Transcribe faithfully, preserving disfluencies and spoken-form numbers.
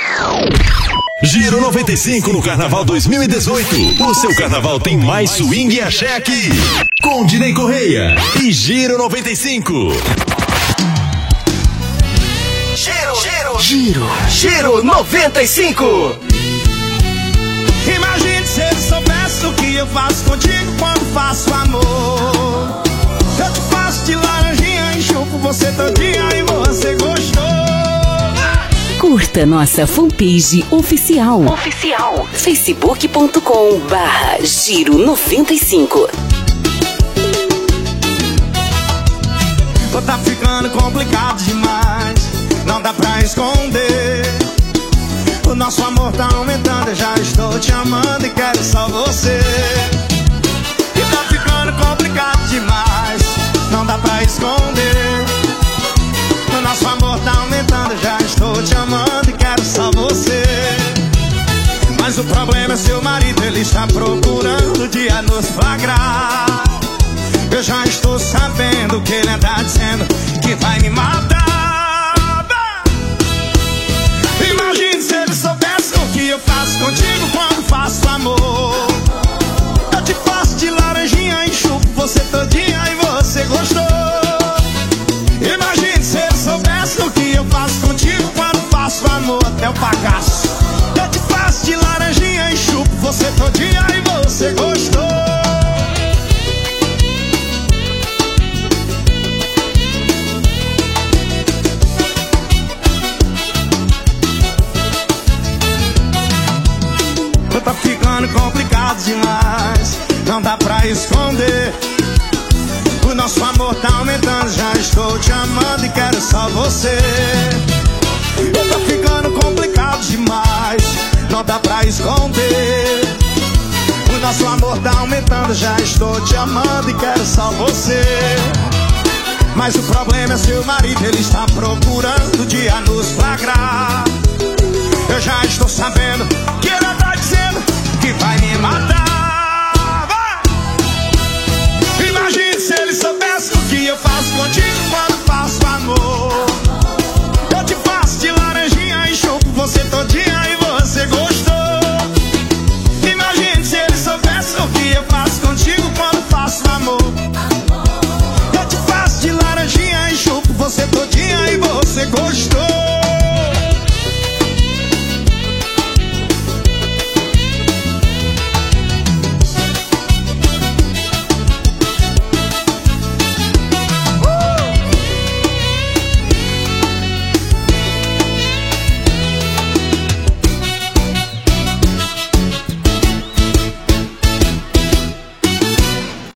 Giro noventa e cinco no Carnaval dois mil e dezoito. O seu carnaval tem mais swing e axé aqui. Com Dinei Correia e Giro noventa e cinco. Giro, giro, giro, Giro noventa e cinco. Imagine se ele soubesse o que eu faço contigo quando faço amor. Eu te faço de laranjinha, enxupo você todinha e você gostou. Curta nossa fanpage oficial. Oficial. facebook ponto com barra Giro noventa e cinco. Pô, tá ficando complicado demais, não dá pra esconder. O nosso amor tá aumentando, eu já estou te amando e quero só você. E tá ficando complicado demais, não dá pra esconder. O nosso amor tá aumentando, já estou te amando e quero só você. Mas o problema é seu marido, ele está procurando o dia nos flagrar. Eu já estou sabendo que ele anda dizendo que vai me matar. Imagine se ele soubesse o que eu faço contigo quando faço amor. Eu te faço de laranjinha, enxupo você todinha e você gostou. Imagine se ele soubesse o que eu faço contigo quando faço amor até o bagaço. Eu te faço de laranjinha, enxupo você todinha e você gostou. Tá ficando complicado demais, não dá pra esconder. O nosso amor tá aumentando, já estou te amando e quero só você. Tá ficando complicado demais, não dá pra esconder. O nosso amor tá aumentando, já estou te amando e quero só você. Mas o problema é seu marido, ele está procurando o dia nos flagrar.